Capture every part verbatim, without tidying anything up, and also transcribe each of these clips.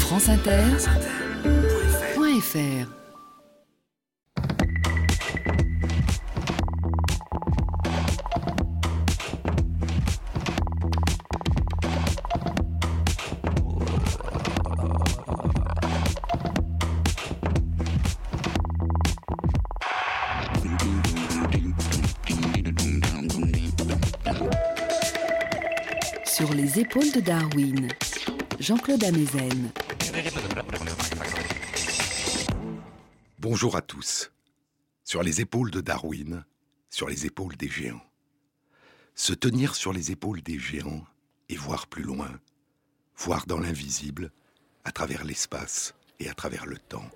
franceinter point f r. Sur les épaules de Darwin, Jean-Claude Amezen. Bonjour à tous. Sur les épaules de Darwin, sur les épaules des géants. Se tenir sur les épaules des géants et voir plus loin, voir dans l'invisible, à travers l'espace et à travers le temps.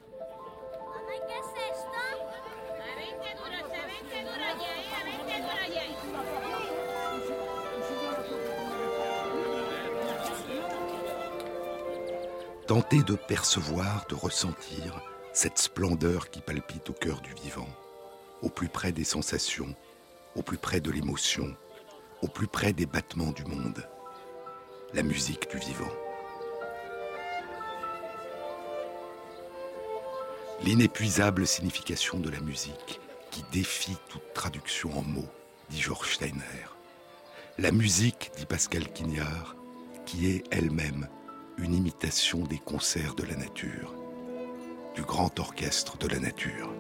Tenter de percevoir, de ressentir cette splendeur qui palpite au cœur du vivant, au plus près des sensations, au plus près de l'émotion, au plus près des battements du monde. La musique du vivant. L'inépuisable signification de la musique qui défie toute traduction en mots, dit Georges Steiner. La musique, dit Pascal Quignard, qui est elle-même une imitation des concerts de la nature, du grand orchestre de la nature.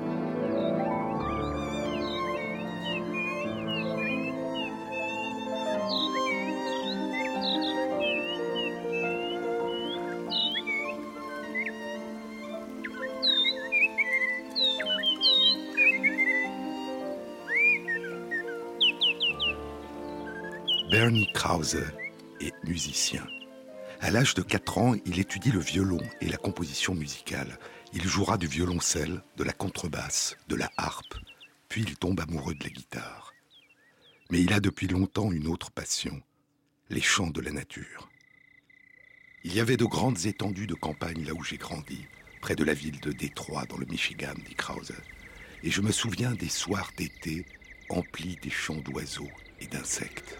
Bernie Krause est musicien. À l'âge de quatre ans, il étudie le violon et la composition musicale. Il jouera du violoncelle, de la contrebasse, de la harpe, puis il tombe amoureux de la guitare. Mais il a depuis longtemps une autre passion, les chants de la nature. Il y avait de grandes étendues de campagne là où j'ai grandi, près de la ville de Détroit, dans le Michigan, dit Krause. Et je me souviens des soirs d'été emplis des chants d'oiseaux et d'insectes.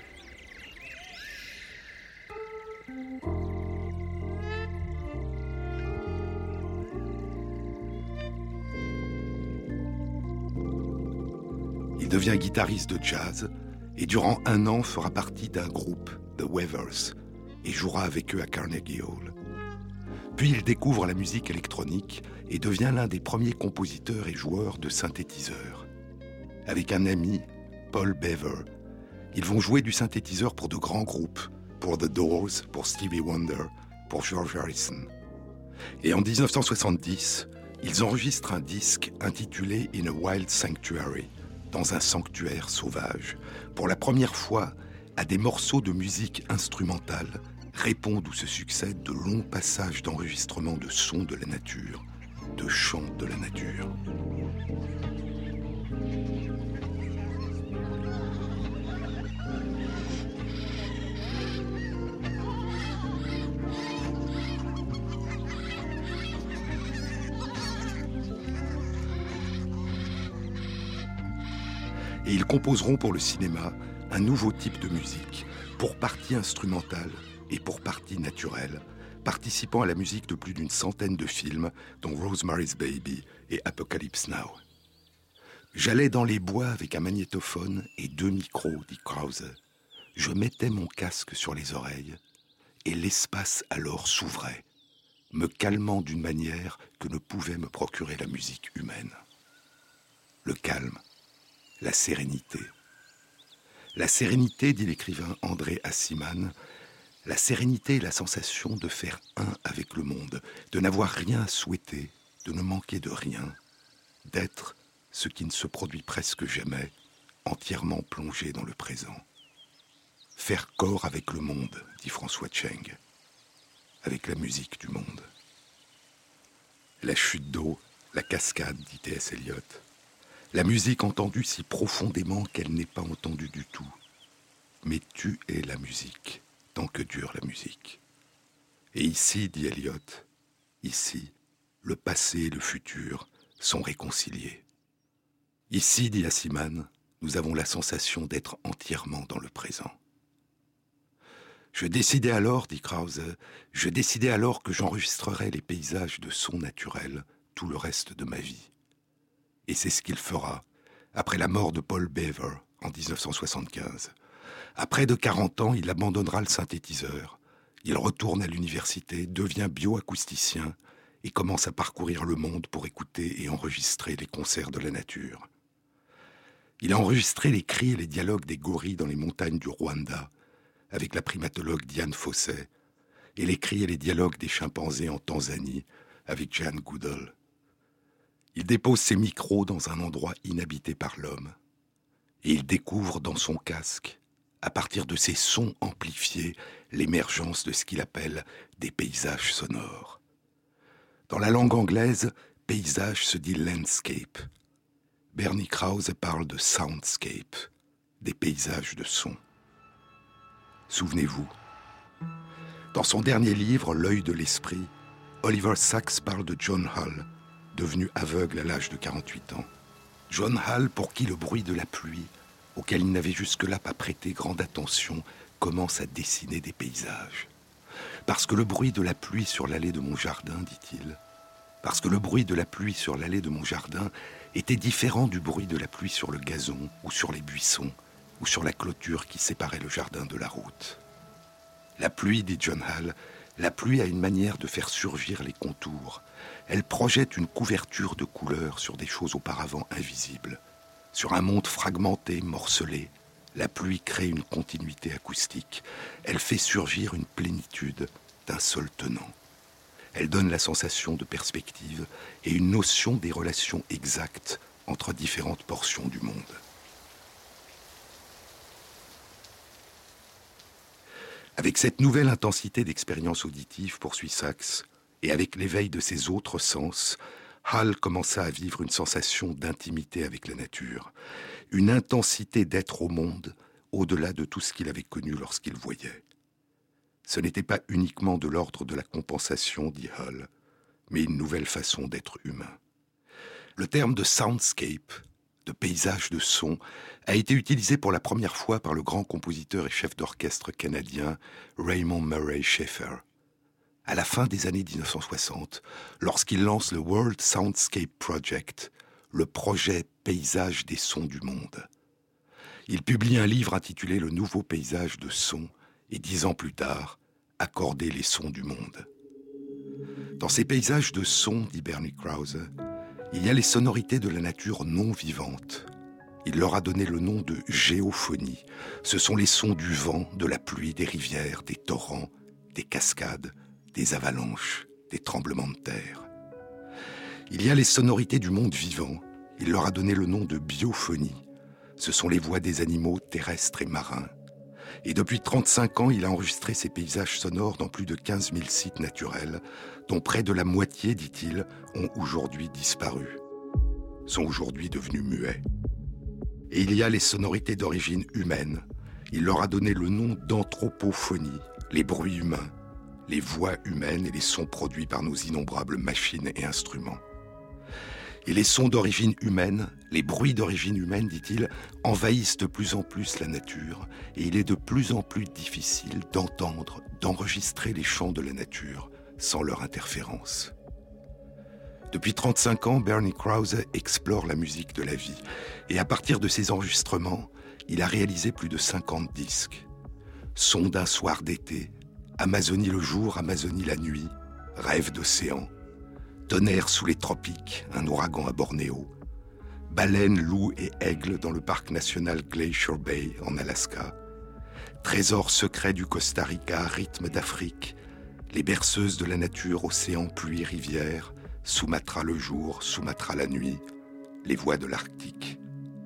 Il devient guitariste de jazz et durant un an fera partie d'un groupe, The Weavers, et jouera avec eux à Carnegie Hall. Puis il découvre la musique électronique et devient l'un des premiers compositeurs et joueurs de synthétiseurs. Avec un ami, Paul Beaver, ils vont jouer du synthétiseur pour de grands groupes, pour The Doors, pour Stevie Wonder, pour George Harrison. Et en dix-neuf cent soixante-dix, ils enregistrent un disque intitulé In a Wild Sanctuary, dans un sanctuaire sauvage. Pour la première fois, à des morceaux de musique instrumentale répondent ou se succèdent de longs passages d'enregistrement de sons de la nature, de chants de la nature. Et ils composeront pour le cinéma un nouveau type de musique, pour partie instrumentale et pour partie naturelle, participant à la musique de plus d'une centaine de films, dont Rosemary's Baby et Apocalypse Now. J'allais dans les bois avec un magnétophone et deux micros, dit Krause. Je mettais mon casque sur les oreilles et l'espace alors s'ouvrait, me calmant d'une manière que ne pouvait me procurer la musique humaine. Le calme. La sérénité. La sérénité, dit l'écrivain André Aciman, la sérénité est la sensation de faire un avec le monde, de n'avoir rien à souhaiter, de ne manquer de rien, d'être ce qui ne se produit presque jamais, entièrement plongé dans le présent. Faire corps avec le monde, dit François Tcheng, avec la musique du monde. La chute d'eau, la cascade, dit T S Eliot. La musique entendue si profondément qu'elle n'est pas entendue du tout. Mais tu es la musique, tant que dure la musique. Et ici, dit Eliot, ici, le passé et le futur sont réconciliés. Ici, dit Aciman, nous avons la sensation d'être entièrement dans le présent. Je décidai alors, dit Krause, je décidai alors que j'enregistrerais les paysages de sons naturels tout le reste de ma vie. Et c'est ce qu'il fera après la mort de Paul Beaver en dix-neuf cent soixante-quinze. À près de quarante ans, il abandonnera le synthétiseur. Il retourne à l'université, devient bioacousticien et commence à parcourir le monde pour écouter et enregistrer les concerts de la nature. Il a enregistré les cris et les dialogues des gorilles dans les montagnes du Rwanda avec la primatologue Diane Fossey et les cris et les dialogues des chimpanzés en Tanzanie avec Jane Goodall. Il dépose ses micros dans un endroit inhabité par l'homme et il découvre dans son casque, à partir de ces sons amplifiés, l'émergence de ce qu'il appelle des paysages sonores. Dans la langue anglaise, paysage se dit landscape. Bernie Krause parle de soundscape, des paysages de son. Souvenez-vous, dans son dernier livre, L'œil de l'esprit, Oliver Sacks parle de John Hull, devenu aveugle à l'âge de quarante-huit ans. John Hull, pour qui le bruit de la pluie, auquel il n'avait jusque-là pas prêté grande attention, commence à dessiner des paysages. Parce que le bruit de la pluie sur l'allée de mon jardin, dit-il, parce que le bruit de la pluie sur l'allée de mon jardin était différent du bruit de la pluie sur le gazon ou sur les buissons ou sur la clôture qui séparait le jardin de la route. La pluie, dit John Hull, la pluie a une manière de faire surgir les contours. Elle projette une couverture de couleurs sur des choses auparavant invisibles. Sur un monde fragmenté, morcelé, la pluie crée une continuité acoustique. Elle fait surgir une plénitude d'un seul tenant. Elle donne la sensation de perspective et une notion des relations exactes entre différentes portions du monde. Avec cette nouvelle intensité d'expérience auditive, poursuit Sacks, et avec l'éveil de ses autres sens, Hull commença à vivre une sensation d'intimité avec la nature, une intensité d'être au monde au-delà de tout ce qu'il avait connu lorsqu'il voyait. Ce n'était pas uniquement de l'ordre de la compensation, dit Hull, mais une nouvelle façon d'être humain. Le terme de soundscape, de paysage de son, a été utilisé pour la première fois par le grand compositeur et chef d'orchestre canadien Raymond Murray Schafer. À la fin des années dix-neuf cent soixante, lorsqu'il lance le World Soundscape Project, le projet paysage des sons du monde. Il publie un livre intitulé Le nouveau paysage de son et dix ans plus tard, accorder les sons du monde. Dans ces paysages de son, dit Bernie Krause, il y a les sonorités de la nature non vivante. Il leur a donné le nom de géophonie. Ce sont les sons du vent, de la pluie, des rivières, des torrents, des cascades, des avalanches, des tremblements de terre. Il y a les sonorités du monde vivant. Il leur a donné le nom de biophonie. Ce sont les voix des animaux terrestres et marins. Et depuis trente-cinq ans, il a enregistré ces paysages sonores dans plus de quinze mille sites naturels, dont près de la moitié, dit-il, ont aujourd'hui disparu, sont aujourd'hui devenus muets. Et il y a les sonorités d'origine humaine. Il leur a donné le nom d'anthropophonie, les bruits humains, les voix humaines et les sons produits par nos innombrables machines et instruments. Et les sons d'origine humaine, les bruits d'origine humaine, dit-il, envahissent de plus en plus la nature et il est de plus en plus difficile d'entendre, d'enregistrer les chants de la nature sans leur interférence. Depuis trente-cinq ans, Bernie Krause explore la musique de la vie et à partir de ses enregistrements, il a réalisé plus de cinquante disques. Sons d'un soir d'été, Amazonie le jour, Amazonie la nuit, Rêve d'océan, Tonnerre sous les tropiques, un ouragan à Bornéo, Baleines, loups et aigles dans le parc national Glacier Bay en Alaska, Trésors secrets du Costa Rica, Rythme d'Afrique, les berceuses de la nature, océan, pluie, rivière, Sumatra le jour, Sumatra la nuit, les voix de l'Arctique.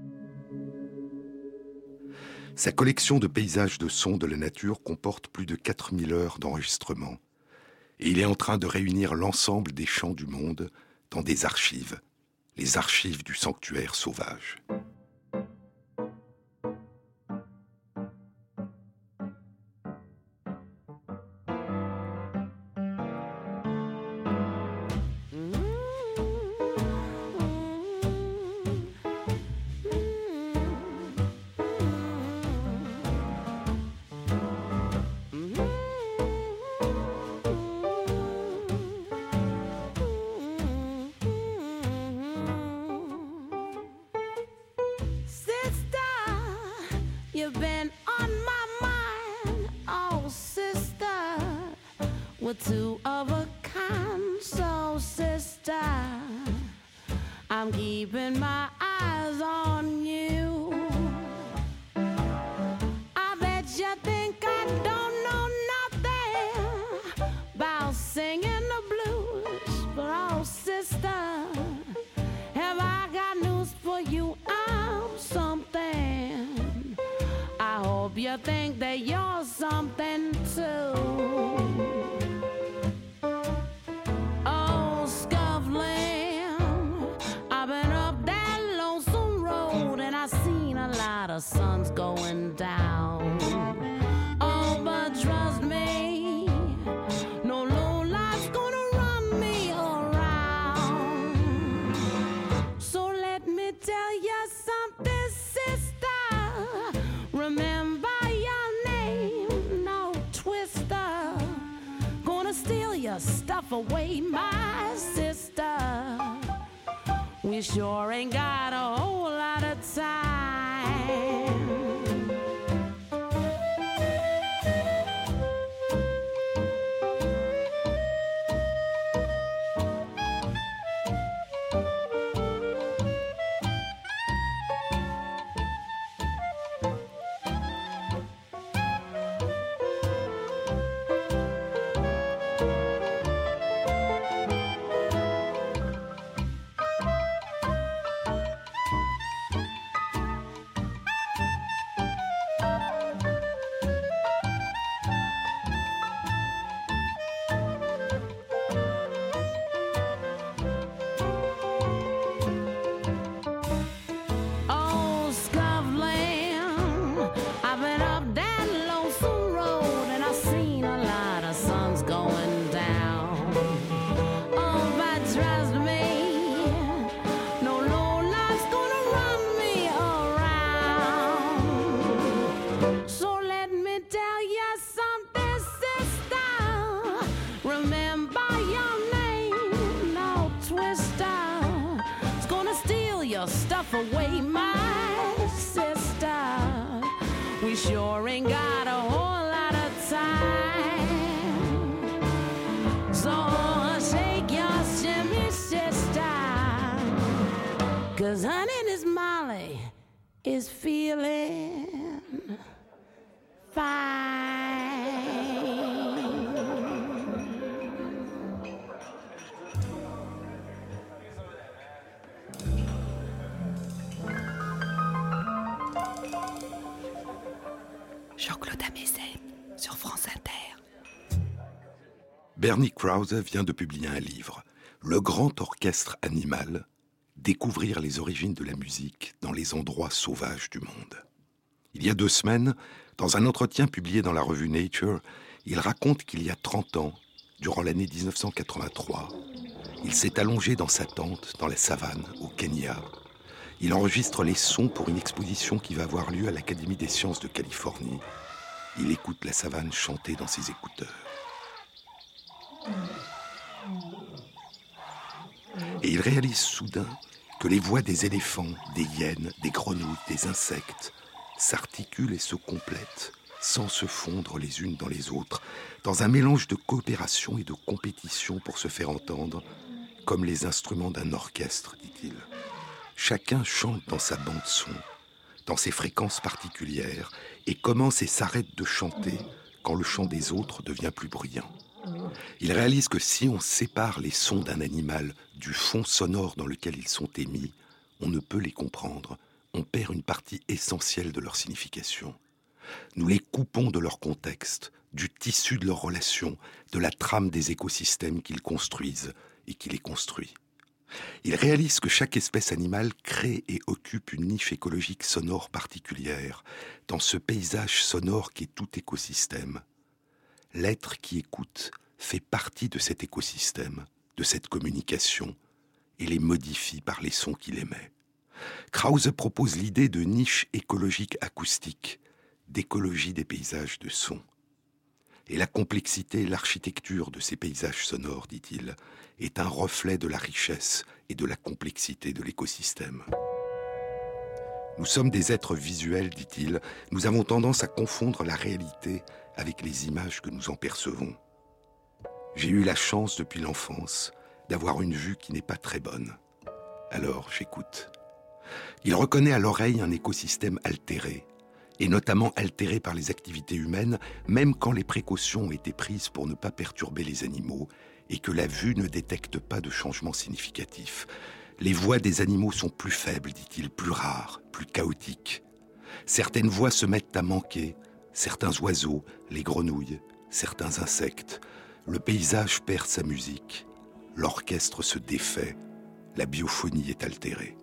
Sa collection de paysages de sons de la nature comporte plus de quatre mille heures d'enregistrement. Et il est en train de réunir l'ensemble des chants du monde dans des archives, les archives du sanctuaire sauvage. Mm-hmm. You've been on my mind, oh sister, we're two of a kind, so sister, I'm keeping my eyes on you. I bet you think I don't know nothing about singing the blues, but oh sister, have I got news for you? I'm something. I hope you think that you're something too. Oh, Scuffling, I've been up that lonesome road and I seen a lot of suns going down. Oh, but trust me, no low life's gonna run me around. So let me tell you something, sister. Remember your name, no twister. Gonna steal your stuff away, my sister. We sure ain't got a whole lot of time. Oh, Scuffling, I've been up that lonesome road and I seen a lot of suns going down. Oh, but trust me, no low life's gonna run me around. So let me tell you something, sister. Remember your name, no twister. It's gonna steal your stuff away, my sister. We sure ain't got a whole lot of time. So shake your shimmy, sister. Cause honey, this Molly is feeling fine. Jean-Claude Amezen sur France Inter. Bernie Krause vient de publier un livre, Le Grand Orchestre Animal, découvrir les origines de la musique dans les endroits sauvages du monde. Il y a deux semaines, dans un entretien publié dans la revue Nature, il raconte qu'il y a trente ans, durant l'année dix-neuf cent quatre-vingt-trois, il s'est allongé dans sa tente dans la savane au Kenya. Il enregistre les sons pour une exposition qui va avoir lieu à l'Académie des sciences de Californie. Il écoute la savane chanter dans ses écouteurs. Et il réalise soudain que les voix des éléphants, des hyènes, des grenouilles, des insectes s'articulent et se complètent sans se fondre les unes dans les autres, dans un mélange de coopération et de compétition pour se faire entendre, comme les instruments d'un orchestre, dit-il. Chacun chante dans sa bande-son, dans ses fréquences particulières, et commence et s'arrête de chanter quand le chant des autres devient plus bruyant. Il réalise que si on sépare les sons d'un animal du fond sonore dans lequel ils sont émis, on ne peut les comprendre, on perd une partie essentielle de leur signification. Nous les coupons de leur contexte, du tissu de leurs relations, de la trame des écosystèmes qu'ils construisent et qui les construit. Il réalise que chaque espèce animale crée et occupe une niche écologique sonore particulière dans ce paysage sonore qui est tout écosystème. L'être qui écoute fait partie de cet écosystème, de cette communication, et les modifie par les sons qu'il émet. Krause propose l'idée de niche écologique acoustique, d'écologie des paysages de son. Et la complexité et l'architecture de ces paysages sonores, dit-il, est un reflet de la richesse et de la complexité de l'écosystème. Nous sommes des êtres visuels, dit-il. Nous avons tendance à confondre la réalité avec les images que nous en percevons. J'ai eu la chance depuis l'enfance d'avoir une vue qui n'est pas très bonne. Alors j'écoute. Il reconnaît à l'oreille un écosystème altéré, et notamment altéré par les activités humaines, même quand les précautions ont été prises pour ne pas perturber les animaux et que la vue ne détecte pas de changements significatifs. Les voix des animaux sont plus faibles, dit-il, plus rares, plus chaotiques. Certaines voix se mettent à manquer, certains oiseaux, les grenouilles, certains insectes. Le paysage perd sa musique, l'orchestre se défait, la biophonie est altérée.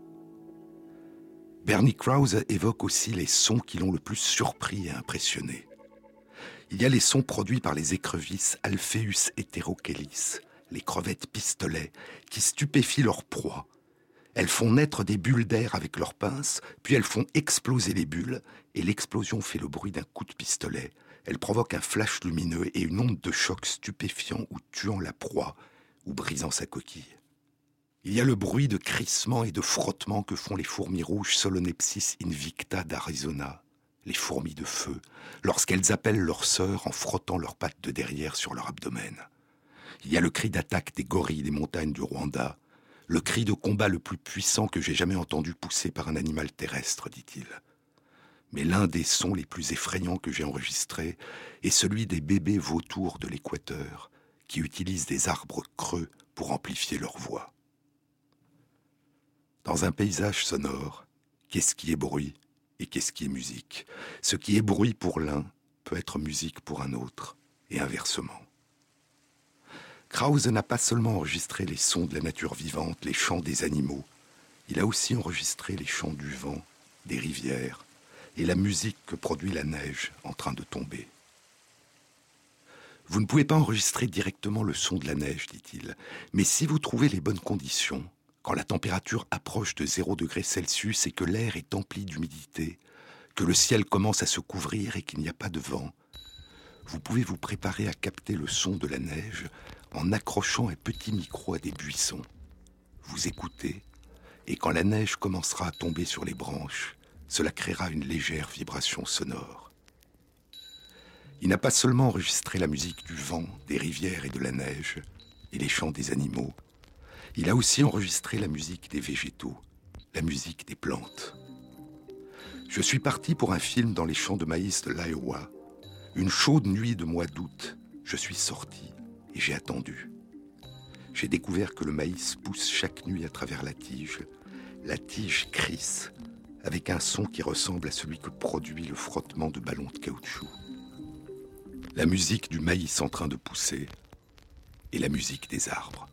Bernie Krause évoque aussi les sons qui l'ont le plus surpris et impressionné. Il y a les sons produits par les écrevisses Alpheus heterochelys, les crevettes pistolets, qui stupéfient leur proie. Elles font naître des bulles d'air avec leurs pinces, puis elles font exploser les bulles, et l'explosion fait le bruit d'un coup de pistolet. Elle provoque un flash lumineux et une onde de choc stupéfiant ou tuant la proie, ou brisant sa coquille. Il y a le bruit de crissement et de frottement que font les fourmis rouges Solenepsis invicta d'Arizona, les fourmis de feu, lorsqu'elles appellent leur sœur en frottant leurs pattes de derrière sur leur abdomen. Il y a le cri d'attaque des gorilles des montagnes du Rwanda, le cri de combat le plus puissant que j'ai jamais entendu pousser par un animal terrestre, dit-il. Mais l'un des sons les plus effrayants que j'ai enregistrés est celui des bébés vautours de l'Équateur, qui utilisent des arbres creux pour amplifier leur voix. Dans un paysage sonore, qu'est-ce qui est bruit et qu'est-ce qui est musique ? Ce qui est bruit pour l'un peut être musique pour un autre, et inversement. Krause n'a pas seulement enregistré les sons de la nature vivante, les chants des animaux, il a aussi enregistré les chants du vent, des rivières, et la musique que produit la neige en train de tomber. Vous ne pouvez pas enregistrer directement le son de la neige, dit-il, mais si vous trouvez les bonnes conditions, quand la température approche de zéro degré Celsius et que l'air est empli d'humidité, que le ciel commence à se couvrir et qu'il n'y a pas de vent, vous pouvez vous préparer à capter le son de la neige en accrochant un petit micro à des buissons. Vous écoutez, et quand la neige commencera à tomber sur les branches, cela créera une légère vibration sonore. Il n'a pas seulement enregistré la musique du vent, des rivières et de la neige, et les chants des animaux, il a aussi enregistré la musique des végétaux, la musique des plantes. Je suis parti pour un film dans les champs de maïs de l'Iowa. Une chaude nuit de mois d'août, je suis sorti et j'ai attendu. J'ai découvert que le maïs pousse chaque nuit à travers la tige. La tige crisse, avec un son qui ressemble à celui que produit le frottement de ballons de caoutchouc. La musique du maïs en train de pousser et la musique des arbres.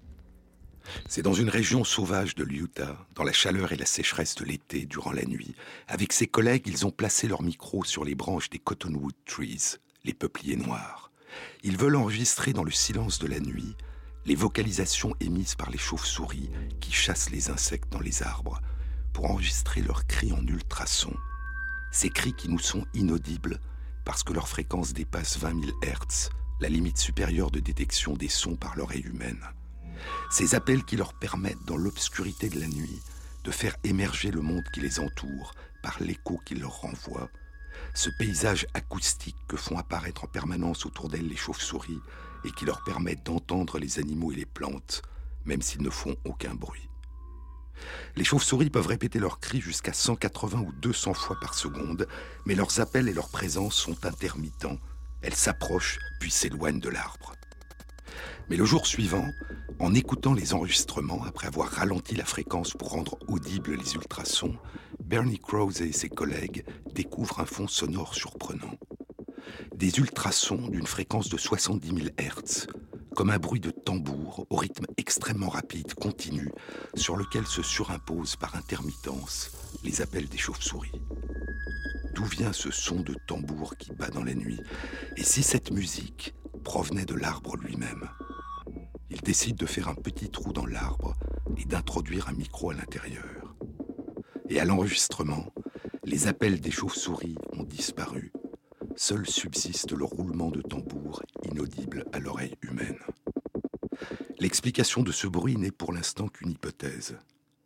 C'est dans une région sauvage de l'Utah, dans la chaleur et la sécheresse de l'été, durant la nuit. Avec ses collègues, ils ont placé leur micro sur les branches des cottonwood trees, les peupliers noirs. Ils veulent enregistrer dans le silence de la nuit les vocalisations émises par les chauves-souris qui chassent les insectes dans les arbres, pour enregistrer leurs cris en ultrasons. Ces cris qui nous sont inaudibles parce que leur fréquence dépasse vingt mille hertz, la limite supérieure de détection des sons par l'oreille humaine. Ces appels qui leur permettent, dans l'obscurité de la nuit, de faire émerger le monde qui les entoure par l'écho qu'ils leur renvoient, ce paysage acoustique que font apparaître en permanence autour d'elles les chauves-souris et qui leur permettent d'entendre les animaux et les plantes, même s'ils ne font aucun bruit. Les chauves-souris peuvent répéter leurs cris jusqu'à cent quatre-vingts ou deux cents fois par seconde, mais leurs appels et leur présence sont intermittents. Elles s'approchent puis s'éloignent de l'arbre. Mais le jour suivant, en écoutant les enregistrements, après avoir ralenti la fréquence pour rendre audibles les ultrasons, Bernie Krause et ses collègues découvrent un fond sonore surprenant. Des ultrasons d'une fréquence de soixante-dix mille hertz, comme un bruit de tambour au rythme extrêmement rapide, continu, sur lequel se surimposent par intermittence les appels des chauves-souris. D'où vient ce son de tambour qui bat dans la nuit? Et si cette musique provenait de l'arbre lui-même? Il décide de faire un petit trou dans l'arbre et d'introduire un micro à l'intérieur. Et à l'enregistrement, les appels des chauves-souris ont disparu. Seul subsiste le roulement de tambour inaudible à l'oreille humaine. L'explication de ce bruit n'est pour l'instant qu'une hypothèse.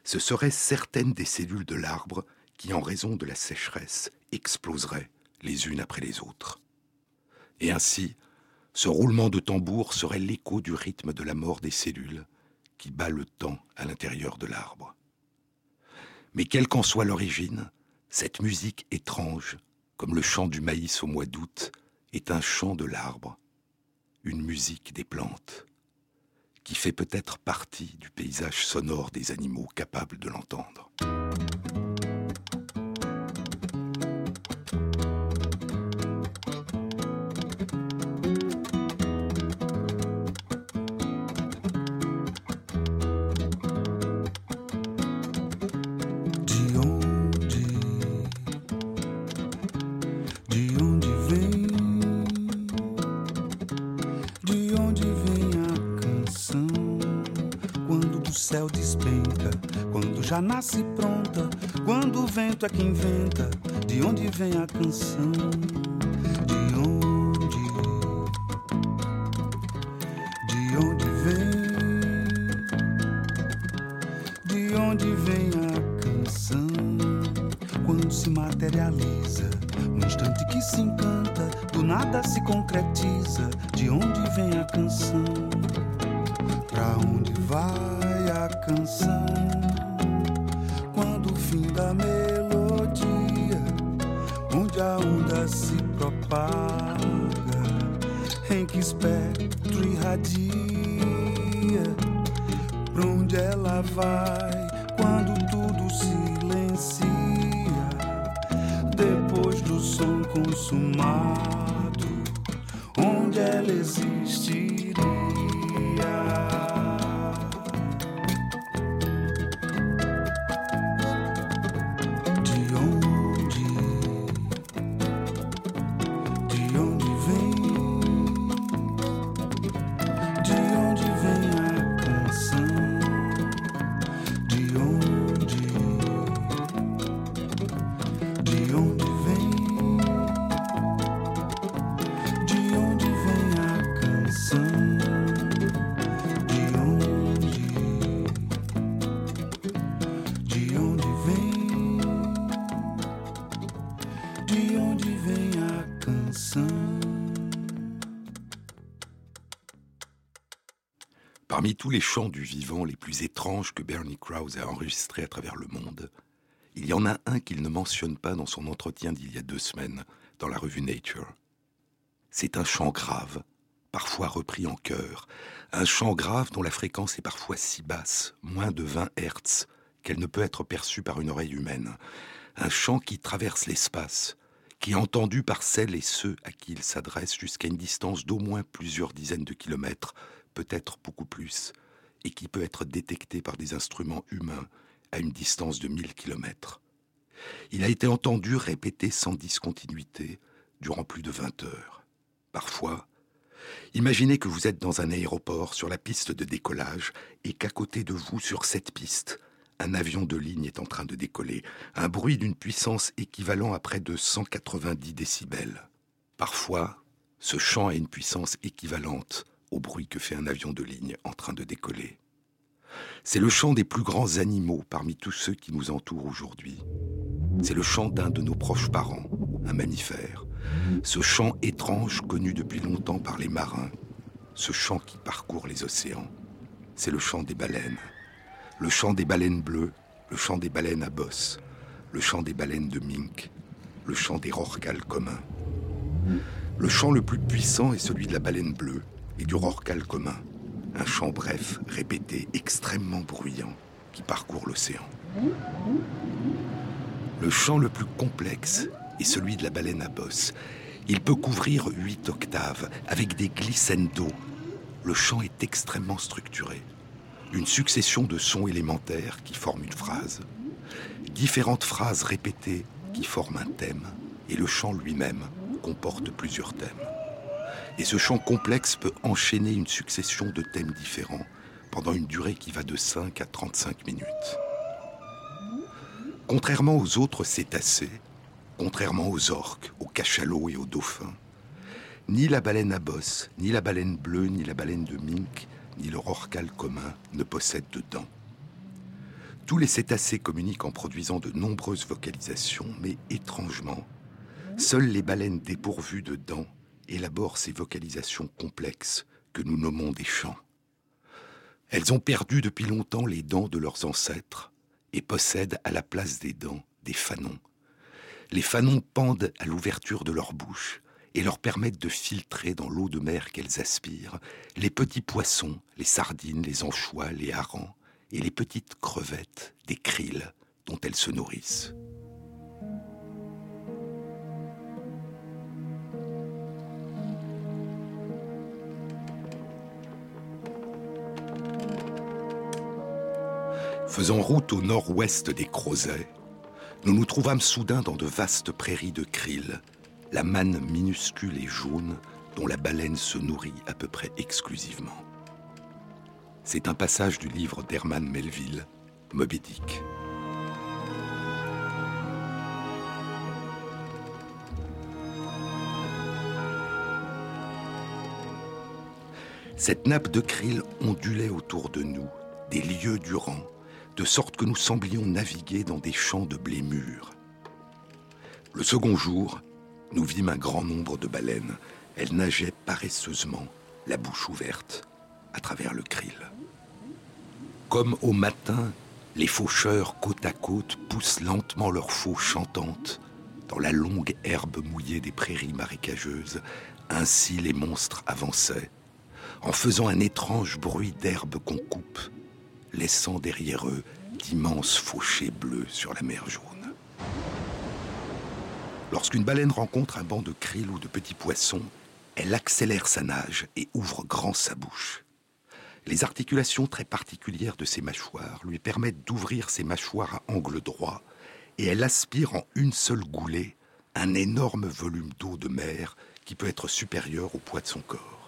ce seraient certaines des cellules de l'arbre qui, en raison de la sécheresse, exploseraient les unes après les autres. Et ainsi, ce roulement de tambour serait l'écho du rythme de la mort des cellules qui bat le temps à l'intérieur de l'arbre. Mais quelle qu'en soit l'origine, cette musique étrange, comme le chant du maïs au mois d'août, est un chant de l'arbre, une musique des plantes, qui fait peut-être partie du paysage sonore des animaux capables de l'entendre. Já nasce pronta, quando o vento é que inventa. De onde vem a canção? De onde? De onde vem? De onde vem a canção? Quando se materializa, no instante que se encanta, do nada se concretiza. De onde vem a canção? Pra onde vai a canção? Da melodia, onde a onda se propaga, em que espectro irradia, pra onde ela vai, quando tudo silencia, depois do som consumado, onde ela existiria. Parmi tous les chants du vivant les plus étranges que Bernie Krause a enregistrés à travers le monde, il y en a un qu'il ne mentionne pas dans son entretien d'il y a deux semaines dans la revue Nature. C'est un chant grave, parfois repris en chœur, un chant grave dont la fréquence est parfois si basse, moins de vingt hertz, qu'elle ne peut être perçue par une oreille humaine. Un chant qui traverse l'espace, qui est entendu par celles et ceux à qui il s'adresse jusqu'à une distance d'au moins plusieurs dizaines de kilomètres, peut-être beaucoup plus, et qui peut être détecté par des instruments humains à une distance de mille kilomètres. Il a été entendu répéter sans discontinuité durant plus de vingt heures. Parfois, imaginez que vous êtes dans un aéroport sur la piste de décollage et qu'à côté de vous, sur cette piste, un avion de ligne est en train de décoller, un bruit d'une puissance équivalent à près de cent quatre-vingt-dix décibels. Parfois, ce chant a une puissance équivalente au bruit que fait un avion de ligne en train de décoller. C'est le chant des plus grands animaux parmi tous ceux qui nous entourent aujourd'hui. C'est le chant d'un de nos proches parents, un mammifère. Ce chant étrange connu depuis longtemps par les marins. Ce chant qui parcourt les océans. C'est le chant des baleines. Le chant des baleines bleues, le chant des baleines à bosse, le chant des baleines de mink, le chant des rorquals communs. Le chant le plus puissant est celui de la baleine bleue et du rorqual commun. Un chant bref, répété, extrêmement bruyant, qui parcourt l'océan. Le chant le plus complexe est celui de la baleine à bosse. Il peut couvrir huit octaves, avec des glissando. Le chant est extrêmement structuré. Une succession de sons élémentaires qui forment une phrase. Différentes phrases répétées qui forment un thème. Et le chant lui-même comporte plusieurs thèmes. Et ce chant complexe peut enchaîner une succession de thèmes différents pendant une durée qui va de cinq à trente-cinq minutes. Contrairement aux autres cétacés, contrairement aux orques, aux cachalots et aux dauphins, ni la baleine à bosse, ni la baleine bleue, ni la baleine de mink, ni le rorqual commun ne possèdent de dents. Tous les cétacés communiquent en produisant de nombreuses vocalisations, mais étrangement, seules les baleines dépourvues de dents élaborent ces vocalisations complexes que nous nommons des chants. Elles ont perdu depuis longtemps les dents de leurs ancêtres et possèdent à la place des dents des fanons. Les fanons pendent à l'ouverture de leur bouche et leur permettent de filtrer dans l'eau de mer qu'elles aspirent les petits poissons, les sardines, les anchois, les harengs et les petites crevettes, des krills dont elles se nourrissent. Faisant route au nord-ouest des Crozets, nous nous trouvâmes soudain dans de vastes prairies de krill, la manne minuscule et jaune dont la baleine se nourrit à peu près exclusivement. C'est un passage du livre d'Herman Melville, Moby Dick. Cette nappe de krill ondulait autour de nous, des lieues durant, de sorte que nous semblions naviguer dans des champs de blé mûr. Le second jour, nous vîmes un grand nombre de baleines. Elles nageaient paresseusement, la bouche ouverte, à travers le krill. Comme au matin, les faucheurs côte à côte poussent lentement leurs faux chantantes dans la longue herbe mouillée des prairies marécageuses, ainsi les monstres avançaient, en faisant un étrange bruit d'herbe qu'on coupe, laissant derrière eux d'immenses fauchés bleus sur la mer jaune. Lorsqu'une baleine rencontre un banc de krill ou de petits poissons, elle accélère sa nage et ouvre grand sa bouche. Les articulations très particulières de ses mâchoires lui permettent d'ouvrir ses mâchoires à angle droit et elle aspire en une seule goulée un énorme volume d'eau de mer qui peut être supérieur au poids de son corps.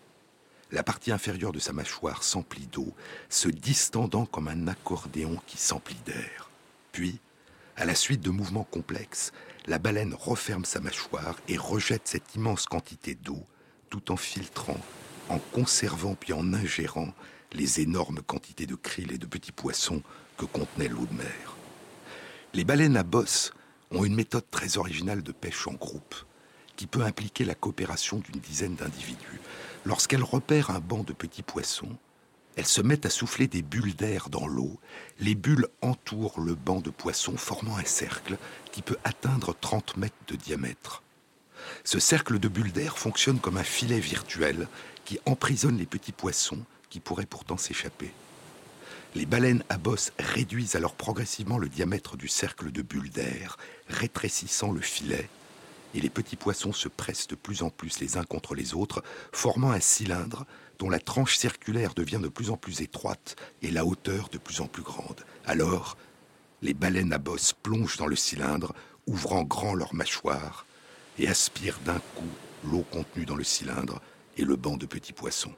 La partie inférieure de sa mâchoire s'emplit d'eau, se distendant comme un accordéon qui s'emplit d'air. Puis, à la suite de mouvements complexes, la baleine referme sa mâchoire et rejette cette immense quantité d'eau, tout en filtrant, en conservant puis en ingérant les énormes quantités de krill et de petits poissons que contenait l'eau de mer. Les baleines à bosse ont une méthode très originale de pêche en groupe, qui peut impliquer la coopération d'une dizaine d'individus. Lorsqu'elles repèrent un banc de petits poissons, elles se mettent à souffler des bulles d'air dans l'eau. Les bulles entourent le banc de poissons, formant un cercle qui peut atteindre trente mètres de diamètre. Ce cercle de bulles d'air fonctionne comme un filet virtuel qui emprisonne les petits poissons qui pourraient pourtant s'échapper. Les baleines à bosse réduisent alors progressivement le diamètre du cercle de bulles d'air, rétrécissant le filet, et les petits poissons se pressent de plus en plus les uns contre les autres, formant un cylindre dont la tranche circulaire devient de plus en plus étroite et la hauteur de plus en plus grande. Alors, les baleines à bosse plongent dans le cylindre, ouvrant grand leurs mâchoires, et aspirent d'un coup l'eau contenue dans le cylindre et le banc de petits poissons.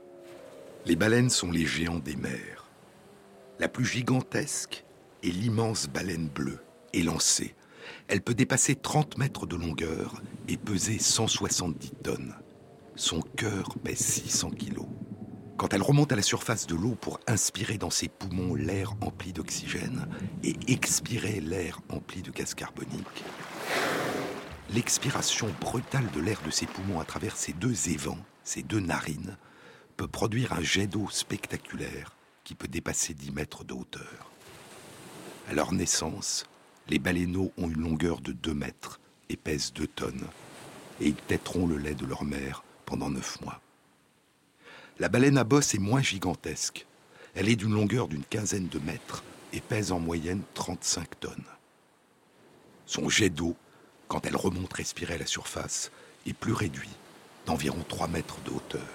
Les baleines sont les géants des mers. La plus gigantesque est l'immense baleine bleue, élancée. Elle peut dépasser trente mètres de longueur et peser cent soixante-dix tonnes. Son cœur pèse six cents kilos. Quand elle remonte à la surface de l'eau pour inspirer dans ses poumons l'air empli d'oxygène et expirer l'air empli de gaz carbonique, l'expiration brutale de l'air de ses poumons à travers ces deux évents, ces deux narines, peut produire un jet d'eau spectaculaire qui peut dépasser dix mètres de hauteur. À leur naissance, les baleineaux ont une longueur de deux mètres et pèsent deux tonnes, et ils têteront le lait de leur mère pendant neuf mois. La baleine à bosse est moins gigantesque. Elle est d'une longueur d'une quinzaine de mètres et pèse en moyenne trente-cinq tonnes. Son jet d'eau, quand elle remonte respirer à la surface, est plus réduit, d'environ trois mètres de hauteur.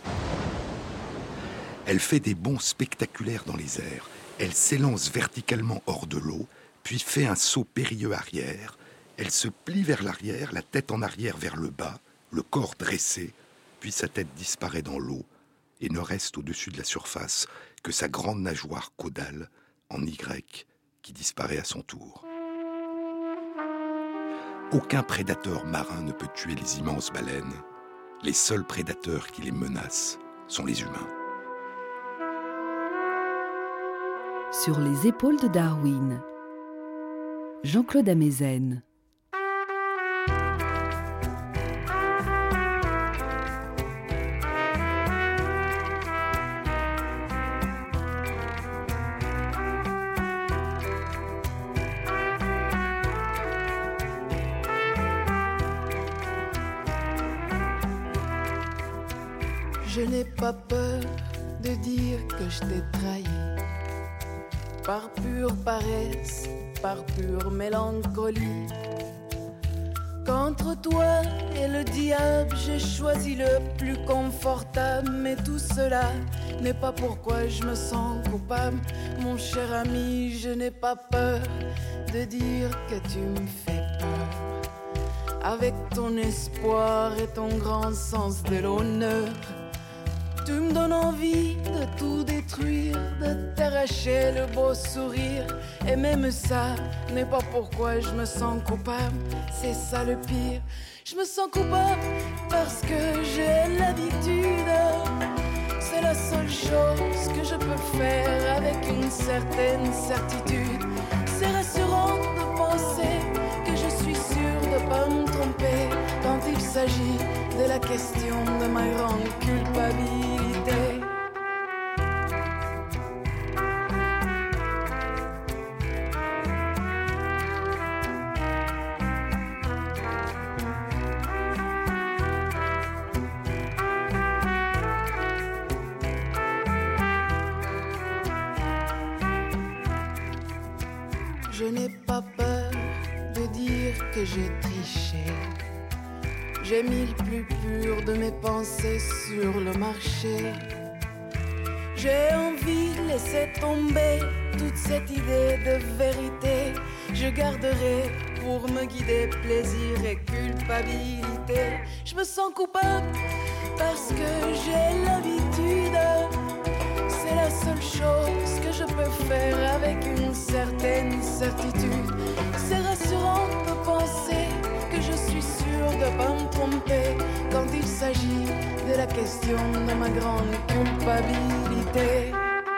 Elle fait des bonds spectaculaires dans les airs. Elle s'élance verticalement hors de l'eau, puis fait un saut périlleux arrière. Elle se plie vers l'arrière, la tête en arrière vers le bas, le corps dressé, puis sa tête disparaît dans l'eau et ne reste au-dessus de la surface que sa grande nageoire caudale, en Y, qui disparaît à son tour. Aucun prédateur marin ne peut tuer les immenses baleines. Les seuls prédateurs qui les menacent sont les humains. Sur les épaules de Darwin. Jean-Claude Amezen. Je n'ai pas peur de dire que je t'ai trahi, par pure paresse, par pure mélancolie. Qu'entre toi et le diable, j'ai choisi le plus confortable. Mais tout cela n'est pas pourquoi je me sens coupable. Mon cher ami, je n'ai pas peur de dire que tu me fais peur. Avec ton espoir et ton grand sens de l'honneur, tu me donnes envie de tout détruire, de t'arracher le beau sourire. Et même ça n'est pas pourquoi je me sens coupable, c'est ça le pire. Je me sens coupable parce que j'ai l'habitude. C'est la seule chose que je peux faire avec une certaine certitude. C'est rassurant de penser que je suis sûre de pas me tromper quand il s'agit de la question de ma grande culpabilité. Je n'ai pas peur de dire que j'ai triché. J'ai mis le plus pur de mes pensées sur le marché. J'ai envie de laisser tomber toute cette idée de vérité. Je garderai pour me guider plaisir et culpabilité. Je me sens coupable parce que j'ai l'habitude. C'est la seule chose que je peux faire avec une certaine certitude. C'est rassurant de penser que je suis sûre de pas me tromper quand il s'agit de la question de ma grande culpabilité.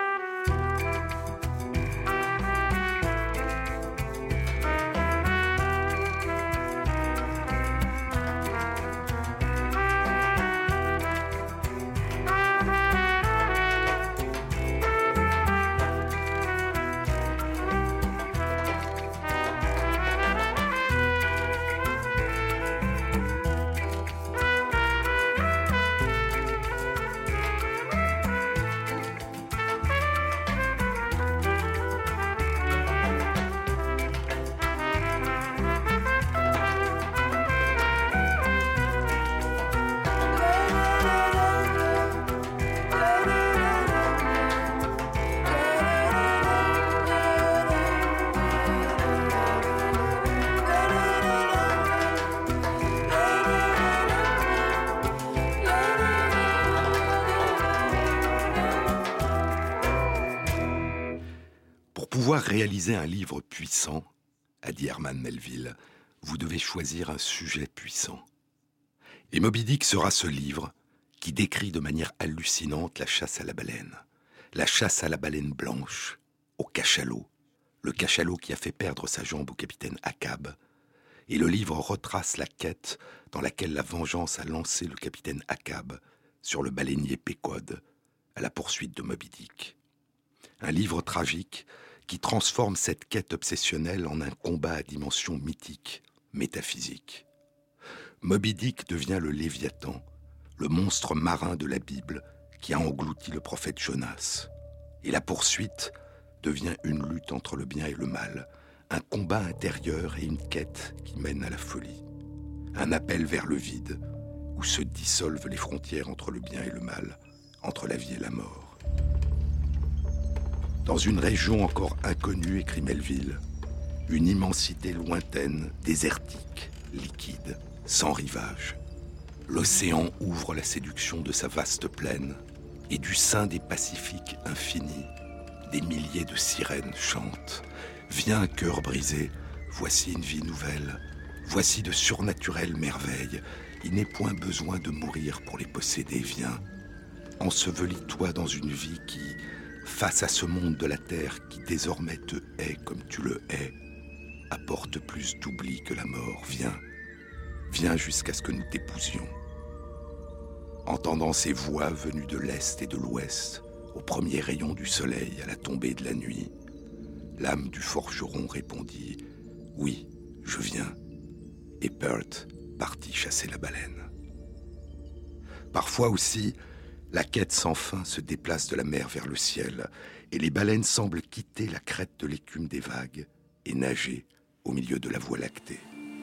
Pour pouvoir réaliser un livre puissant, a dit Herman Melville, vous devez choisir un sujet puissant. Et Moby Dick sera ce livre qui décrit de manière hallucinante la chasse à la baleine. La chasse à la baleine blanche, au cachalot, le cachalot qui a fait perdre sa jambe au capitaine Ahab. Et le livre retrace la quête dans laquelle la vengeance a lancé le capitaine Ahab sur le baleinier Pequod à la poursuite de Moby Dick. Un livre tragique qui transforme cette quête obsessionnelle en un combat à dimension mythique, métaphysique. Moby Dick devient le Léviathan, le monstre marin de la Bible qui a englouti le prophète Jonas. Et la poursuite devient une lutte entre le bien et le mal, un combat intérieur et une quête qui mène à la folie. Un appel vers le vide, où se dissolvent les frontières entre le bien et le mal, entre la vie et la mort. Dans une région encore inconnue, écrit Melville, une immensité lointaine, désertique, liquide, sans rivage. L'océan ouvre la séduction de sa vaste plaine, et du sein des Pacifiques infinis, des milliers de sirènes chantent. Viens, cœur brisé, voici une vie nouvelle, voici de surnaturelles merveilles. Il n'est point besoin de mourir pour les posséder, viens. Ensevelis-toi dans une vie qui, face à ce monde de la terre qui désormais te hait comme tu le hais, apporte plus d'oubli que la mort. Viens, viens jusqu'à ce que nous t'épousions. » Entendant ces voix venues de l'Est et de l'Ouest, au premier rayon du soleil, à la tombée de la nuit, l'âme du forgeron répondit « Oui, je viens. » Et Perth partit chasser la baleine. Parfois aussi, la quête sans fin se déplace de la mer vers le ciel, et les baleines semblent quitter la crête de l'écume des vagues et nager au milieu de la Voie lactée.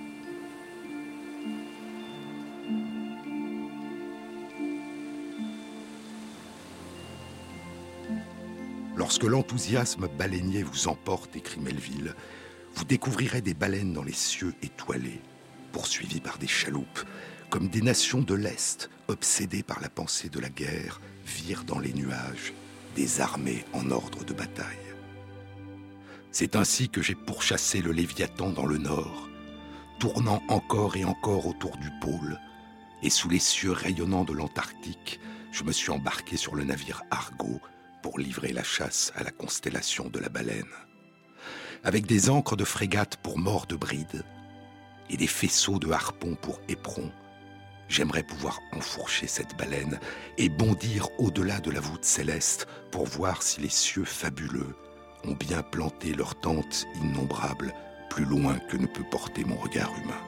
Lorsque l'enthousiasme baleinier vous emporte, écrit Melville, vous découvrirez des baleines dans les cieux étoilés, poursuivies par des chaloupes, comme des nations de l'Est, obsédées par la pensée de la guerre, virent dans les nuages des armées en ordre de bataille. C'est ainsi que j'ai pourchassé le Léviathan dans le nord, tournant encore et encore autour du pôle, et sous les cieux rayonnants de l'Antarctique, je me suis embarqué sur le navire Argo pour livrer la chasse à la constellation de la baleine. Avec des ancres de frégate pour mort de bride et des faisceaux de harpons pour éperons, j'aimerais pouvoir enfourcher cette baleine et bondir au-delà de la voûte céleste pour voir si les cieux fabuleux ont bien planté leurs tentes innombrables plus loin que ne peut porter mon regard humain.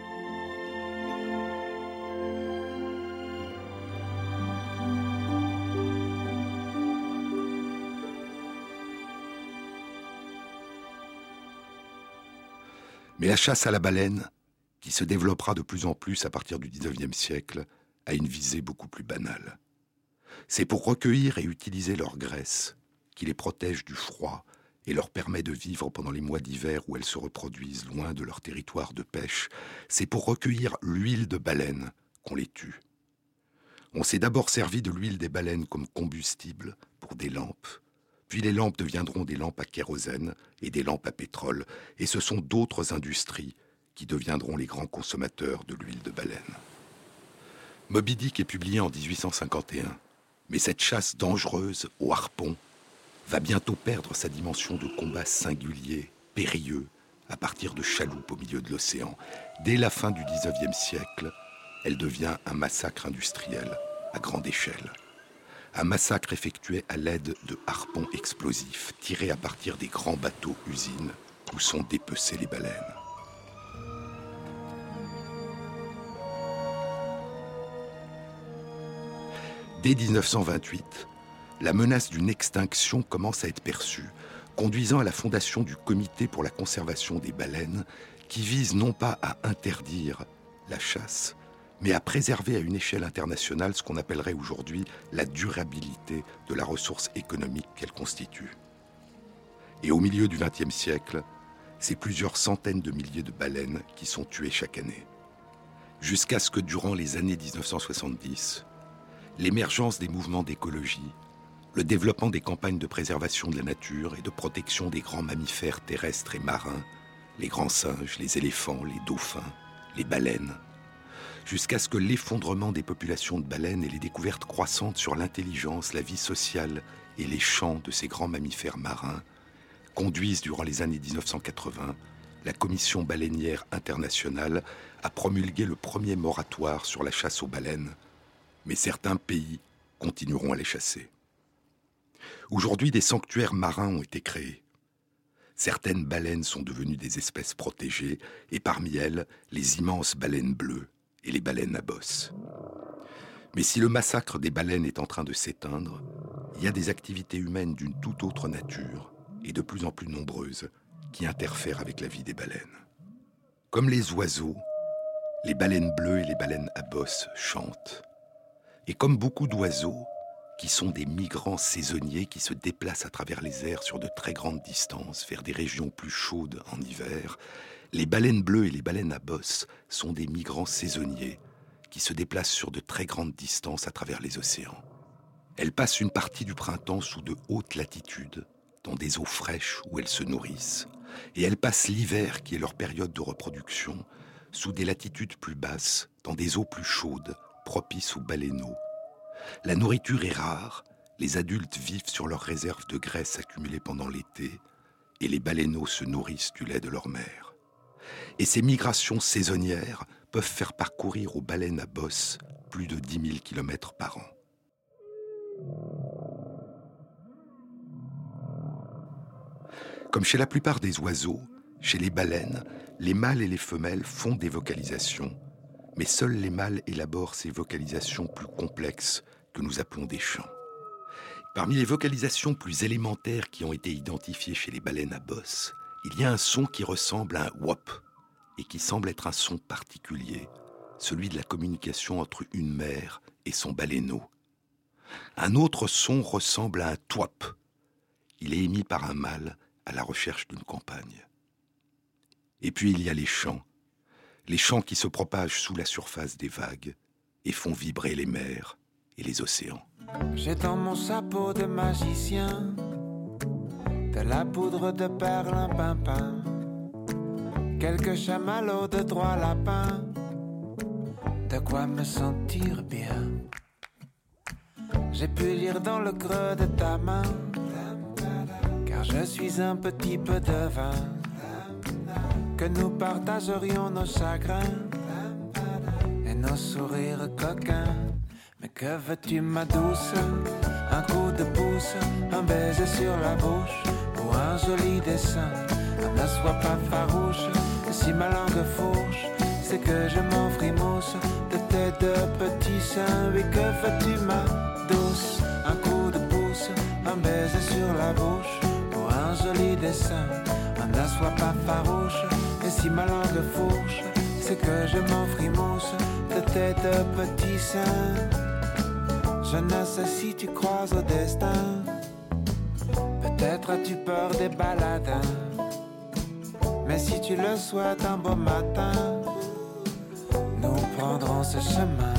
Mais la chasse à la baleine, qui se développera de plus en plus à partir du dix-neuvième siècle, a une visée beaucoup plus banale. C'est pour recueillir et utiliser leur graisse, qui les protège du froid et leur permet de vivre pendant les mois d'hiver où elles se reproduisent loin de leur territoire de pêche. C'est pour recueillir l'huile de baleine qu'on les tue. On s'est d'abord servi de l'huile des baleines comme combustible pour des lampes, puis les lampes deviendront des lampes à kérosène et des lampes à pétrole, et ce sont d'autres industries qui deviendront les grands consommateurs de l'huile de baleine. Moby Dick est publié en dix-huit cent cinquante et un, mais cette chasse dangereuse au harpon va bientôt perdre sa dimension de combat singulier, périlleux, à partir de chaloupes au milieu de l'océan. Dès la fin du dix-neuvième siècle, elle devient un massacre industriel à grande échelle. Un massacre effectué à l'aide de harpons explosifs tirés à partir des grands bateaux-usines où sont dépecées les baleines. Dès dix-neuf cent vingt-huit, la menace d'une extinction commence à être perçue, conduisant à la fondation du Comité pour la conservation des baleines, qui vise non pas à interdire la chasse, mais à préserver à une échelle internationale ce qu'on appellerait aujourd'hui la durabilité de la ressource économique qu'elle constitue. Et au milieu du vingtième siècle, c'est plusieurs centaines de milliers de baleines qui sont tuées chaque année. Jusqu'à ce que durant les années dix-neuf cent soixante-dix, l'émergence des mouvements d'écologie, le développement des campagnes de préservation de la nature et de protection des grands mammifères terrestres et marins, les grands singes, les éléphants, les dauphins, les baleines, jusqu'à ce que l'effondrement des populations de baleines et les découvertes croissantes sur l'intelligence, la vie sociale et les chants de ces grands mammifères marins conduisent durant les années dix-neuf cent quatre-vingts la Commission baleinière internationale à promulguer le premier moratoire sur la chasse aux baleines, mais certains pays continueront à les chasser. Aujourd'hui, des sanctuaires marins ont été créés. Certaines baleines sont devenues des espèces protégées, et parmi elles, les immenses baleines bleues et les baleines à bosse. Mais si le massacre des baleines est en train de s'éteindre, il y a des activités humaines d'une toute autre nature, et de plus en plus nombreuses, qui interfèrent avec la vie des baleines. Comme les oiseaux, les baleines bleues et les baleines à bosse chantent. Et comme beaucoup d'oiseaux, qui sont des migrants saisonniers qui se déplacent à travers les airs sur de très grandes distances vers des régions plus chaudes en hiver, les baleines bleues et les baleines à bosse sont des migrants saisonniers qui se déplacent sur de très grandes distances à travers les océans. Elles passent une partie du printemps sous de hautes latitudes, dans des eaux fraîches où elles se nourrissent, et elles passent l'hiver, qui est leur période de reproduction, sous des latitudes plus basses, dans des eaux plus chaudes, propices aux baleineaux. La nourriture est rare les adultes vivent sur leurs réserves de graisse accumulées pendant l'été et les baleineaux se nourrissent du lait de leur mère. Et ces migrations saisonnières peuvent faire parcourir aux baleines à bosse plus de dix mille kilomètres par an. Comme chez la plupart des oiseaux, chez les baleines, les mâles et les femelles font des vocalisations, mais seuls les mâles élaborent ces vocalisations plus complexes que nous appelons des chants. Parmi les vocalisations plus élémentaires qui ont été identifiées chez les baleines à bosse, il y a un son qui ressemble à un wop et qui semble être un son particulier, celui de la communication entre une mère et son baleineau. Un autre son ressemble à un twap. Il est émis par un mâle à la recherche d'une compagne. Et puis il y a les chants, les chants qui se propagent sous la surface des vagues et font vibrer les mers et les océans. J'ai dans mon chapeau de magicien de la poudre de perlimpinpin, quelques chamallows de droit lapin, de quoi me sentir bien. J'ai pu lire dans le creux de ta main, car je suis un petit peu de vin, que nous partagerions nos chagrins et nos sourires coquins. Mais que veux-tu ma douce? Un coup de pouce, un baiser sur la bouche, ou un joli dessin? Ne sois pas farouche, si ma langue fourche, c'est que je m'en frimousse de tes deux petits seins. Oui, que veux-tu ma douce? Un coup de pouce, un baiser sur la bouche, ou un joli dessin? Ne sois pas farouche, et si ma langue fourche, c'est que je m'en frimousse de tes deux petits seins. Je ne sais si tu crois au destin, peut-être as-tu peur des baladins, mais si tu le souhaites un beau matin, nous prendrons ce chemin.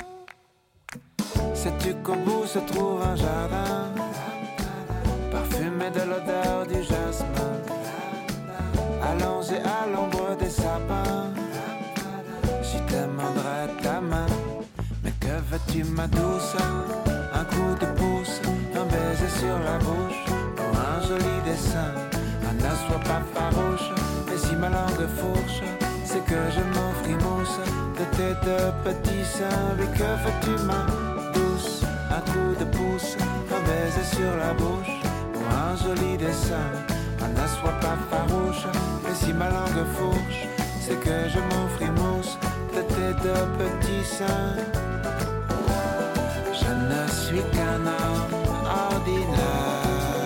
Sais-tu qu'au bout se trouve un jardin, parfumé de l'odeur du jasmin, allongé à l'ombre des sapins, j'y demanderai ta main. Mais que veux-tu ma douce? Un coup de pouce, un baiser sur la bouche, ou un joli dessin? Ne sois pas farouche, et si ma langue fourche, c'est que je m'en frimousse de tes deux petits seins. Mais que veux-tu ma douce? Un coup de pouce, un baiser sur la bouche, ou un joli dessin? Ne sois pas farouche, et si ma langue fourche, c'est que je m'en frimousse de tes deux petits seins. Je ne suis qu'un homme ordinaire,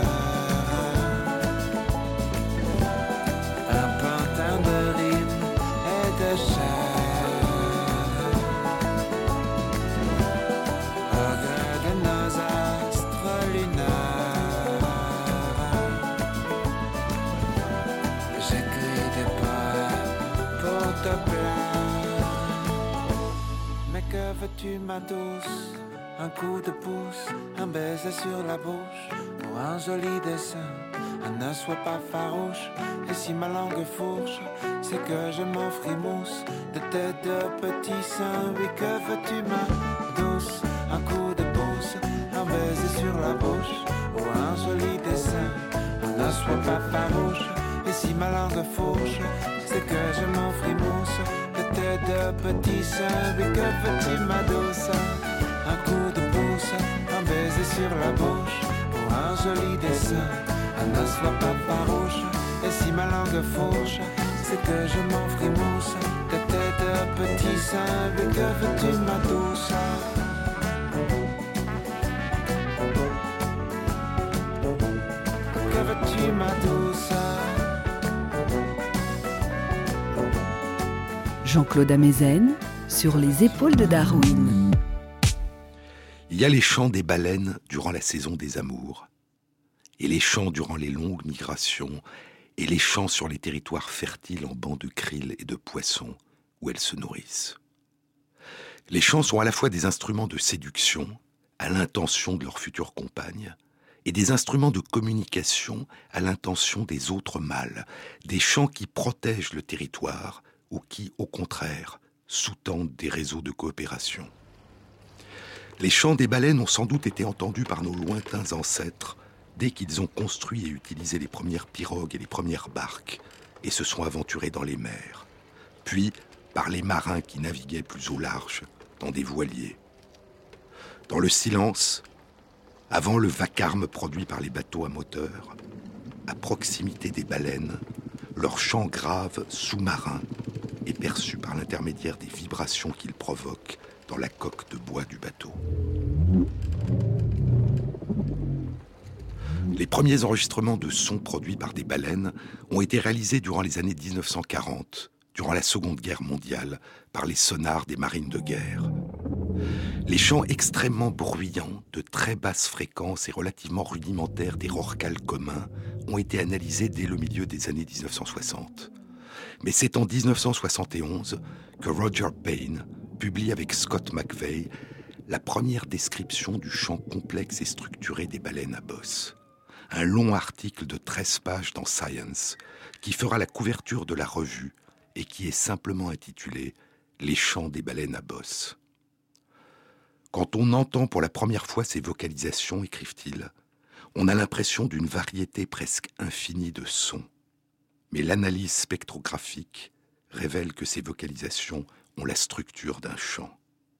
un pantin de rimes et de chair, au gré de nos astres lunaires. J'écris des poèmes pour te plaire. Mais que veux-tu ma douce? Un coup de pouce, un baiser sur la bouche, ou un joli dessin? Ne sois pas farouche, et si ma langue fourche, c'est que je m'en frimousse de tes deux petits seins. Oui, que veux-tu ma douce? Un coup de pouce, un baiser sur la bouche, ou un joli dessin? Ne sois pas farouche, et si ma langue fourche, c'est que je m'en frimousse de tes deux petits seins. Oui, que veux-tu ma douce? Un coup de pouce, un baiser sur la bouche, ou un joli dessin? Ne sois pas farouche, et si ma langue fourche, c'est que je m'en frimousse de tes deux petits seins. Mais que veux-tu ma douce? Que veux-tu ma douce? Jean-Claude Amezen, sur les épaules de Darwin. Il y a les chants des baleines durant la saison des amours, et les chants durant les longues migrations, et les chants sur les territoires fertiles en bancs de krill et de poissons où elles se nourrissent. Les chants sont à la fois des instruments de séduction à l'intention de leur future compagne, et des instruments de communication à l'intention des autres mâles, des chants qui protègent le territoire ou qui, au contraire, sous-tendent des réseaux de coopération. Les chants des baleines ont sans doute été entendus par nos lointains ancêtres dès qu'ils ont construit et utilisé les premières pirogues et les premières barques et se sont aventurés dans les mers. Puis par les marins qui naviguaient plus au large, dans des voiliers. Dans le silence, avant le vacarme produit par les bateaux à moteur, à proximité des baleines, leur chant grave, sous-marin, est perçu par l'intermédiaire des vibrations qu'ils provoquent dans la coque de bois du bateau. Les premiers enregistrements de sons produits par des baleines ont été réalisés durant les années dix-neuf cent quarante, durant la Seconde Guerre mondiale, par les sonars des marines de guerre. Les chants extrêmement bruyants, de très basse fréquence et relativement rudimentaires des rorquals communs ont été analysés dès le milieu des années dix-neuf cent soixante. Mais c'est en dix-neuf cent soixante et onze que Roger Payne publie avec Scott McVeigh la première description du chant complexe et structuré des baleines à bosse. Un long article de treize pages dans Science qui fera la couverture de la revue et qui est simplement intitulé « Les chants des baleines à bosse ». Quand on entend pour la première fois ces vocalisations, écrivent-ils, on a l'impression d'une variété presque infinie de sons. Mais l'analyse spectrographique révèle que ces vocalisations ont la structure d'un chant.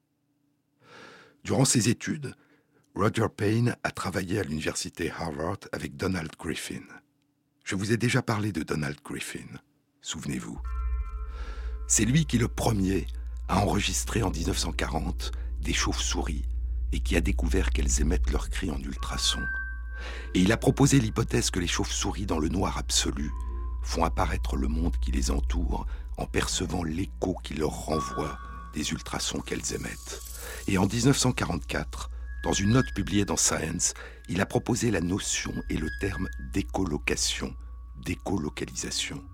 Durant ses études, Roger Payne a travaillé à l'université Harvard avec Donald Griffin. Je vous ai déjà parlé de Donald Griffin, souvenez-vous. C'est lui qui, le premier, a enregistré en dix-neuf cent quarante des chauves-souris et qui a découvert qu'elles émettent leurs cris en ultrasons. Et il a proposé l'hypothèse que les chauves-souris, dans le noir absolu, font apparaître le monde qui les entoure en percevant l'écho qui leur renvoie des ultrasons qu'elles émettent. Et en dix-neuf cent quarante-quatre, dans une note publiée dans Science, il a proposé la notion et le terme d'écholocation, d'écholocalisation.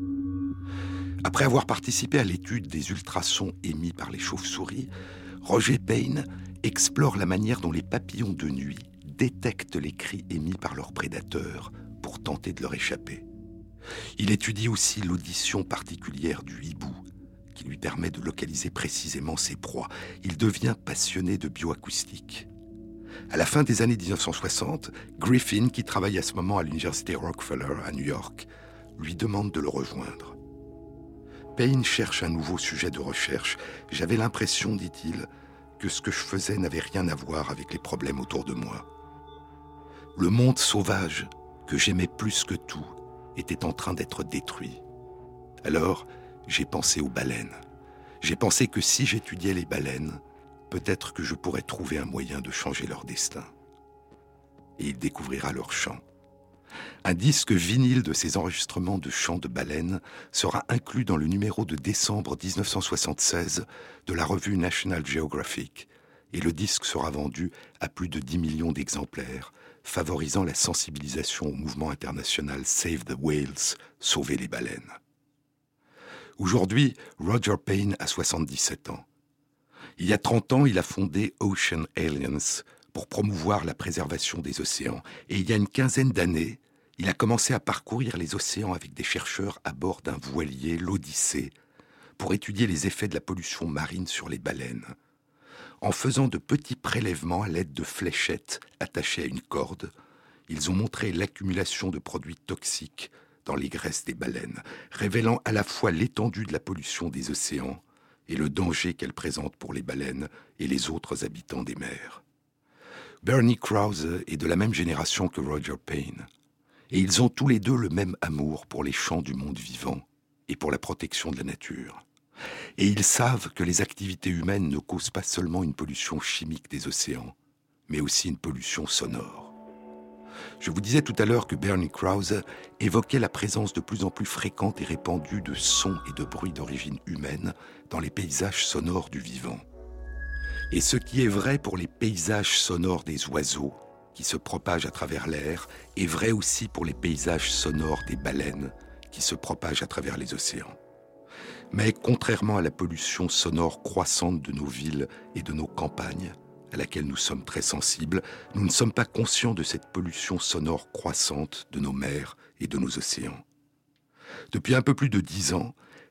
Après avoir participé à l'étude des ultrasons émis par les chauves-souris, Roger Payne explore la manière dont les papillons de nuit détectent les cris émis par leurs prédateurs pour tenter de leur échapper. Il étudie aussi l'audition particulière du hibou, qui lui permet de localiser précisément ses proies. Il devient passionné de bioacoustique. À la fin des années dix-neuf cent soixante, Griffin, qui travaille à ce moment à l'université Rockefeller à New York, lui demande de le rejoindre. Payne cherche un nouveau sujet de recherche. J'avais l'impression, dit-il, que ce que je faisais n'avait rien à voir avec les problèmes autour de moi. Le monde sauvage, que j'aimais plus que tout, était en train d'être détruit. Alors, j'ai pensé aux baleines. J'ai pensé que si j'étudiais les baleines, peut-être que je pourrais trouver un moyen de changer leur destin. Et il découvrira leur chant. Un disque vinyle de ces enregistrements de chants de baleines sera inclus dans le numéro de décembre dix-neuf cent soixante-seize de la revue National Geographic, et le disque sera vendu à plus de dix millions d'exemplaires, favorisant la sensibilisation au mouvement international Save the Whales, sauver les baleines. Aujourd'hui, Roger Payne a soixante-dix-sept ans. Il y a trente ans, il a fondé Ocean Aliens pour promouvoir la préservation des océans. Et il y a une quinzaine d'années, il a commencé à parcourir les océans avec des chercheurs à bord d'un voilier, l'Odyssée, pour étudier les effets de la pollution marine sur les baleines. En faisant de petits prélèvements à l'aide de fléchettes attachées à une corde, ils ont montré l'accumulation de produits toxiques dans les graisses des baleines, révélant à la fois l'étendue de la pollution des océans et le danger qu'elle présente pour les baleines et les autres habitants des mers. Bernie Krause est de la même génération que Roger Payne, et ils ont tous les deux le même amour pour les chants du monde vivant et pour la protection de la nature. Et ils savent que les activités humaines ne causent pas seulement une pollution chimique des océans, mais aussi une pollution sonore. Je vous disais tout à l'heure que Bernie Krause évoquait la présence de plus en plus fréquente et répandue de sons et de bruits d'origine humaine dans les paysages sonores du vivant. Et ce qui est vrai pour les paysages sonores des oiseaux, qui se propagent à travers l'air, est vrai aussi pour les paysages sonores des baleines, qui se propagent à travers les océans. Mais contrairement à la pollution sonore croissante de nos villes et de nos campagnes, à laquelle nous sommes très sensibles, nous ne sommes pas conscients de cette pollution sonore croissante de nos mers et de nos océans. Depuis un peu plus de dix ans,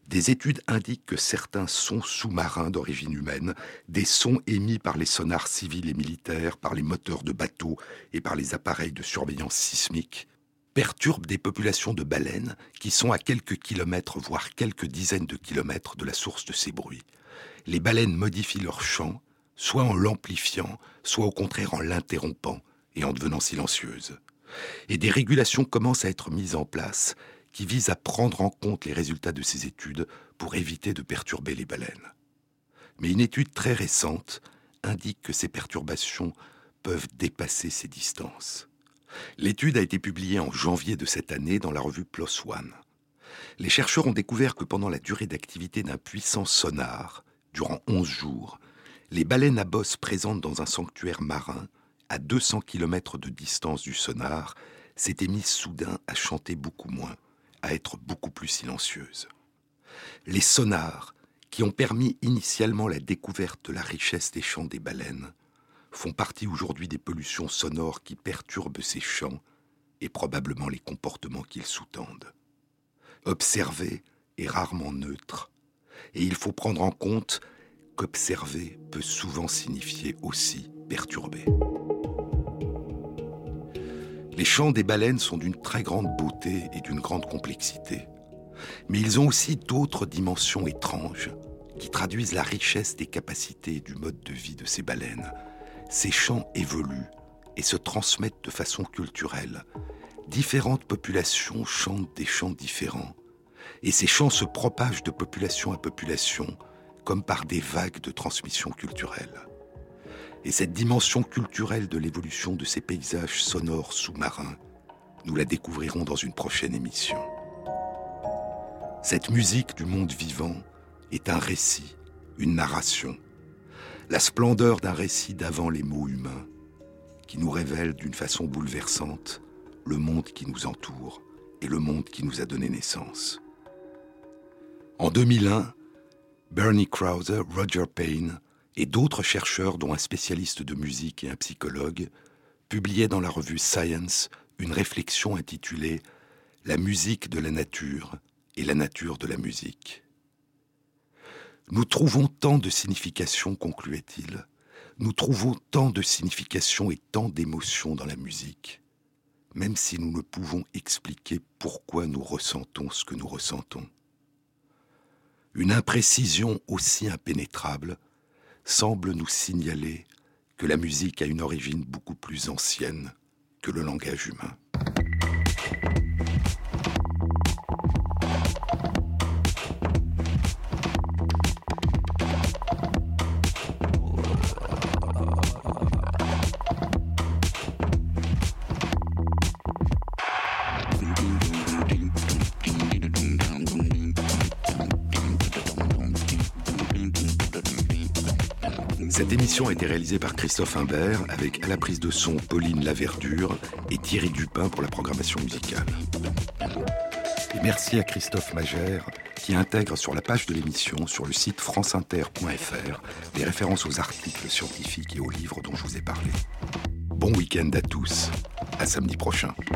Des études indiquent que certains sons sous-marins d'origine humaine, des sons émis par les sonars civils et militaires, par les moteurs de bateaux et par les appareils de surveillance sismique, perturbent des populations de baleines qui sont à quelques kilomètres, voire quelques dizaines de kilomètres de la source de ces bruits. Les baleines modifient leur chant, soit en l'amplifiant, soit au contraire en l'interrompant et en devenant silencieuses. Et des régulations commencent à être mises en place qui visent à prendre en compte les résultats de ces études pour éviter de perturber les baleines. Mais une étude très récente indique que ces perturbations peuvent dépasser ces distances. L'étude a été publiée en janvier de cette année dans la revue PLOS ONE. Les chercheurs ont découvert que pendant la durée d'activité d'un puissant sonar, durant onze jours, les baleines à bosse présentes dans un sanctuaire marin, à deux cents kilomètres de distance du sonar, s'étaient mises soudain à chanter beaucoup moins, à être beaucoup plus silencieuses. Les sonars, qui ont permis initialement la découverte de la richesse des chants des baleines, font partie aujourd'hui des pollutions sonores qui perturbent ces chants et probablement les comportements qu'ils sous-tendent. Observer est rarement neutre, et il faut prendre en compte qu'observer peut souvent signifier aussi perturber. Les chants des baleines sont d'une très grande beauté et d'une grande complexité, mais ils ont aussi d'autres dimensions étranges qui traduisent la richesse des capacités et du mode de vie de ces baleines. Ces chants évoluent et se transmettent de façon culturelle. Différentes populations chantent des chants différents, et ces chants se propagent de population à population, comme par des vagues de transmission culturelle. Et cette dimension culturelle de l'évolution de ces paysages sonores sous-marins, nous la découvrirons dans une prochaine émission. Cette musique du monde vivant est un récit, une narration, la splendeur d'un récit d'avant les mots humains, qui nous révèle d'une façon bouleversante le monde qui nous entoure et le monde qui nous a donné naissance. En deux mille un, Bernie Krause, Roger Payne et d'autres chercheurs, dont un spécialiste de musique et un psychologue, publiaient dans la revue Science une réflexion intitulée « La musique de la nature et la nature de la musique ». Nous trouvons tant de significations, concluait-il, nous trouvons tant de significations et tant d'émotions dans la musique, même si nous ne pouvons expliquer pourquoi nous ressentons ce que nous ressentons. Une imprécision aussi impénétrable semble nous signaler que la musique a une origine beaucoup plus ancienne que le langage humain. Cette émission a été réalisée par Christophe Imbert avec à la prise de son Pauline Laverdure et Thierry Dupin pour la programmation musicale. Et merci à Christophe Magère qui intègre sur la page de l'émission sur le site franceinter point f r les références aux articles scientifiques et aux livres dont je vous ai parlé. Bon week-end à tous, à samedi prochain.